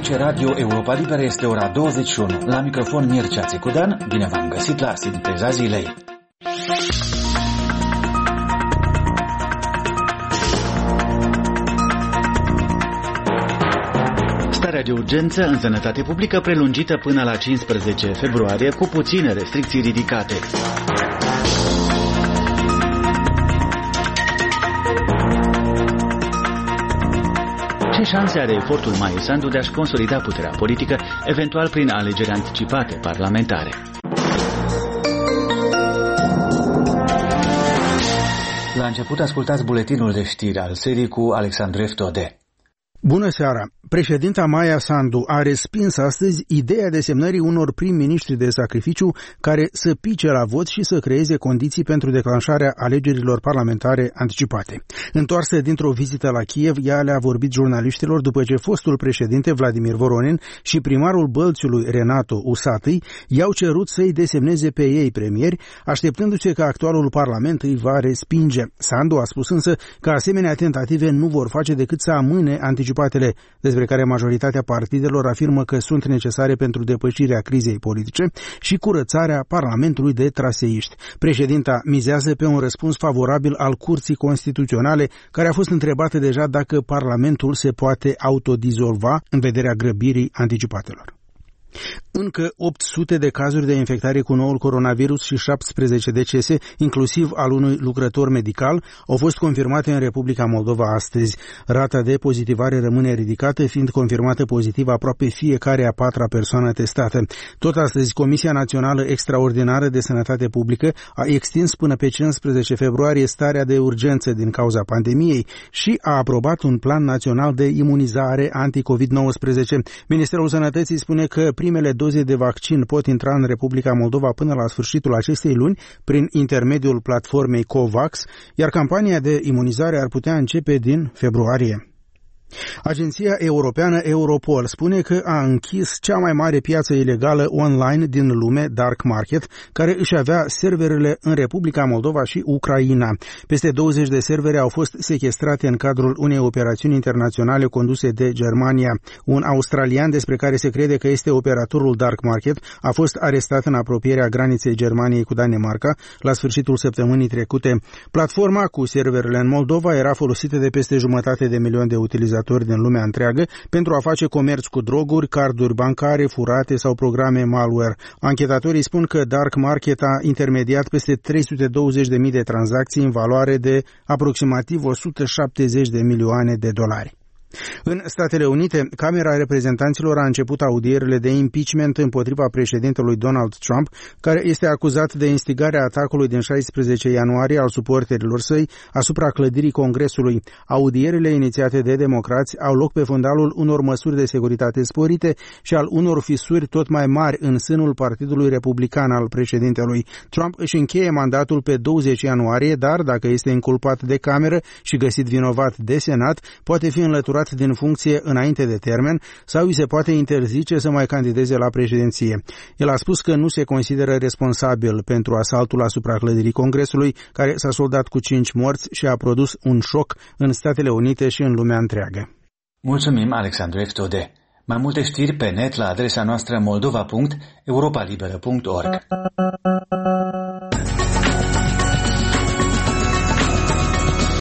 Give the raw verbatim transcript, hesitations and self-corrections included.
Aici Radio Europa Liberă, este ora douăzeci și unu. La microfon Mircea Țicudan, bine v-am găsit la Sinteza Zilei. Starea de urgență în sănătate publică prelungită până la cincisprezece februarie cu puține restricții ridicate. Ce șanse are efortul Maia Sandu de a-și consolida puterea politică, eventual prin alegeri anticipate parlamentare? La început ascultați buletinul de știri al serii cu Alexandru Eftode. Bună seara! Președinta Maia Sandu a respins astăzi ideea desemnării unor prim-ministri de sacrificiu care să pice la vot și să creeze condiții pentru declanșarea alegerilor parlamentare anticipate. Întoarsă dintr-o vizită la Kiev, ea le-a vorbit jurnaliștilor după ce fostul președinte Vladimir Voronin și primarul Bălțiului Renato Usatăi i-au cerut să-i desemneze pe ei premieri, așteptându-se că actualul parlament îi va respinge. Sandu a spus însă că asemenea tentative nu vor face decât să amâne anticipatele, despre care majoritatea partidelor afirmă că sunt necesare pentru depășirea crizei politice și curățarea Parlamentului de traseiști. Președinta mizează pe un răspuns favorabil al Curții Constituționale, care a fost întrebată deja dacă Parlamentul se poate autodizolva în vederea grăbirii anticipatelor. Încă opt sute de cazuri de infectare cu noul coronavirus și șaptesprezece decese, inclusiv al unui lucrător medical, au fost confirmate în Republica Moldova astăzi. Rata de pozitivare rămâne ridicată, fiind confirmată pozitiv aproape fiecare a patra persoană testată. Tot astăzi, Comisia Națională Extraordinară de Sănătate Publică a extins până pe cincisprezece februarie starea de urgență din cauza pandemiei și a aprobat un plan național de imunizare anti-covid nouăsprezece. Ministerul Sănătății spune că primele doze de vaccin pot intra în Republica Moldova până la sfârșitul acestei luni prin intermediul platformei COVAX, iar campania de imunizare ar putea începe din februarie. Agenția europeană Europol spune că a închis cea mai mare piață ilegală online din lume, Dark Market, care își avea serverele în Republica Moldova și Ucraina. Peste douăzeci de servere au fost sechestrate în cadrul unei operațiuni internaționale conduse de Germania. Un australian despre care se crede că este operatorul Dark Market a fost arestat în apropierea graniței Germaniei cu Danemarca la sfârșitul săptămânii trecute. Platforma cu serverele în Moldova era folosită de peste jumătate de milion de utilizatori din lumea întreagă pentru a face comerț cu droguri, carduri bancare, furate sau programe malware. Anchetatorii spun că Dark Market a intermediat peste trei sute douăzeci de mii de tranzacții în valoare de aproximativ o sută șaptezeci de milioane de dolari. În Statele Unite, Camera Reprezentanților a început audierile de impeachment împotriva președintelui Donald Trump, care este acuzat de instigarea atacului din șaisprezece ianuarie al suporterilor săi asupra clădirii Congresului. Audierile inițiate de democrați au loc pe fundalul unor măsuri de securitate sporite și al unor fisuri tot mai mari în sânul Partidului Republican al președintelui. Trump își încheie mandatul pe douăzeci ianuarie, dar dacă este inculpat de Cameră și găsit vinovat de Senat, poate fi înlăturat din funcție înainte de termen sau îi se poate interzice să mai candideze la președinție. El a spus că nu se consideră responsabil pentru asaltul asupra clădirii Congresului, care s-a soldat cu cinci morți și a produs un șoc în Statele Unite și în lumea întreagă. Mulțumim, Alexandru Eftode. Mai multe știri pe net la adresa noastră moldova punct europa liberă punct org.